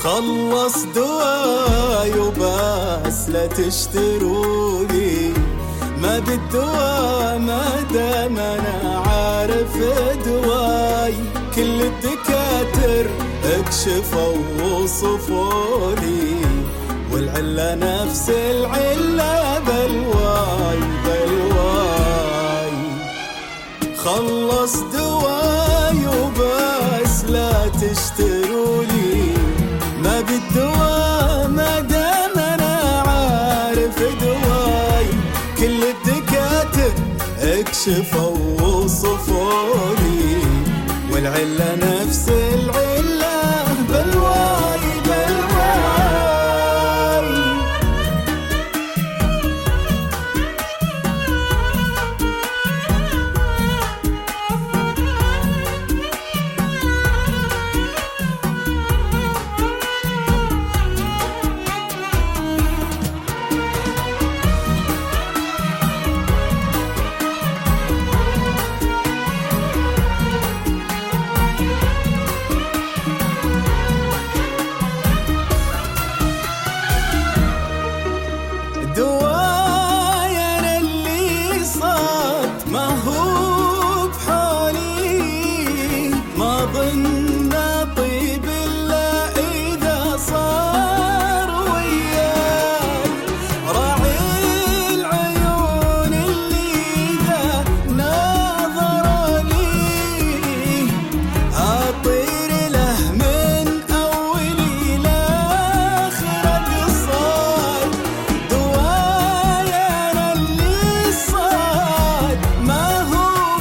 خلص دواي وبس لا تشترولي، ما بالدواء ما دام انا عارف دواي. كل الدكاتر اكشفوا وصفولي، والعلة نفس العلة بلواي بلواي. خلص دواي وبس لا تشترولي، ما بالدواء ما دام انا عارف دواي. كل الدكاتر اكشفوا وصفولي، والعلة نفس العلة بلواي بلواي. دواي أنا اللي صار ما هو بحالي، ما ظن طيب إلا إذا صار وياي. راعي العيون اللي إذا ناظر لي، أطير له من أولي لآخر قصاي. ما هو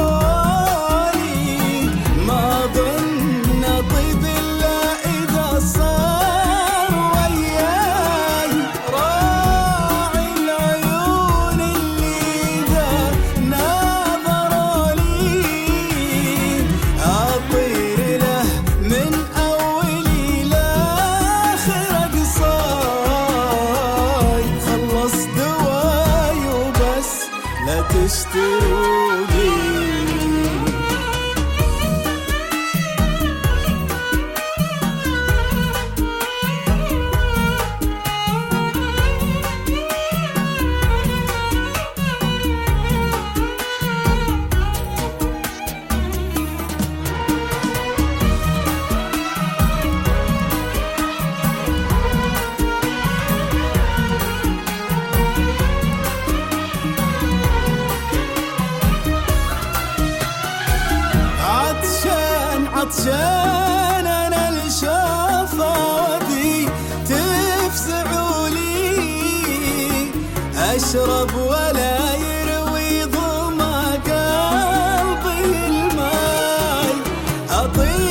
بحالي، ما ظن طيب إلا إذا صار وياي. راعي العيون اللي إذا ناظر لي، أطير له من أولي لآخر قصاي. خلص دواي وبس لا تشترولي. عطشان أنا الشفاوي تفزعولي، أشرب ولا يروي ظما قلبي الماي. أطير